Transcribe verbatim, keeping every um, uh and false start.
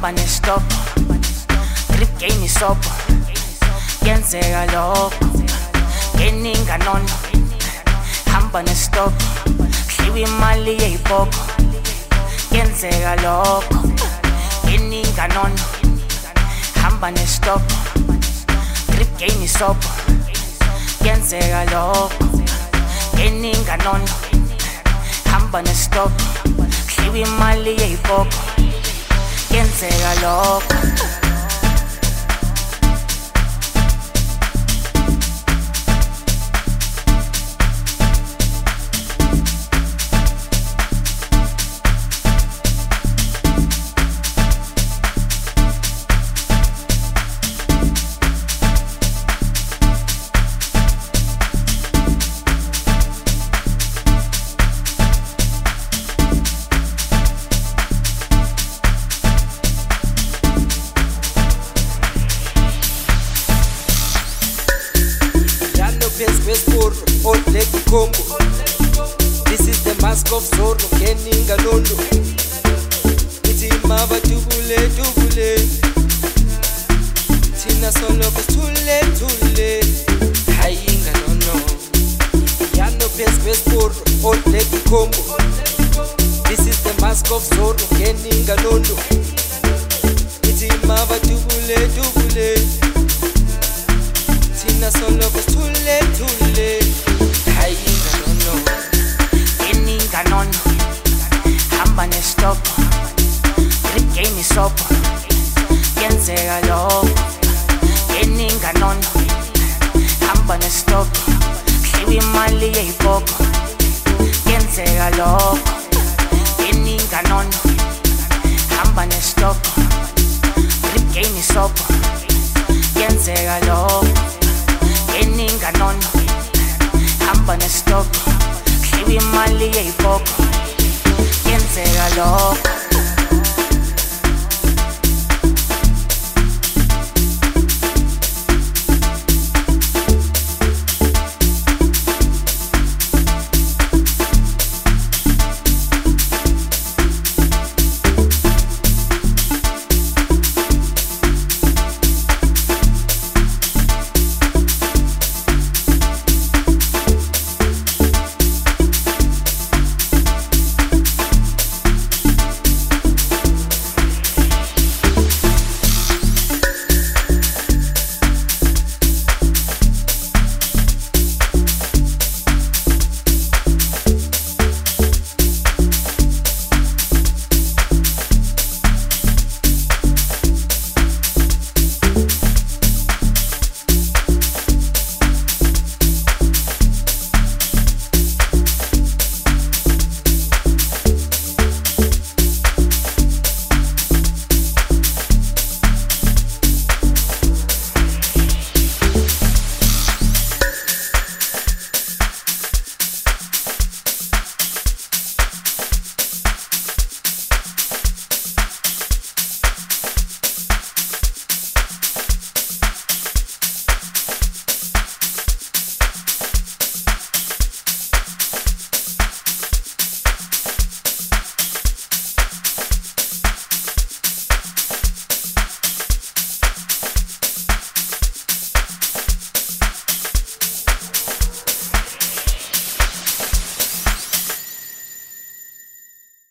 hamba nestop, grip gain isobho, yenzeka lokho, geninga nono, hamba nestop, hliwa imali yeyibhoko, yenzeka lokho, geninga nono, hamba nestop, grip gain isobho, yenzeka lokho, geninga nono, hamba nestop, hliwa imali yeyibhoko, yenzeka lokho. This is the mask of Zorro, Geninga Nono. Iti mava tubule tubule, Tina solo cause too late, too late. Hayinga nono, Yano pes pes por old lady combo. This is the mask of Zorro, Geninga Nono. Iti mava tubule tubule, Tina solo cause too late, too late. Hayinga nono, geninga nono, hamba nestop, grip gain isobho, yenzeka lokho, geninga nono, hamba nestop, hliwa imali yeyibhoko, yenzeka lokho, geninga nono, hamba nestop, grip gain isobho, yenzeka lokho, geninga nono, hamba nestop, hliwa imali yeyibhoko, yenzeka lokho.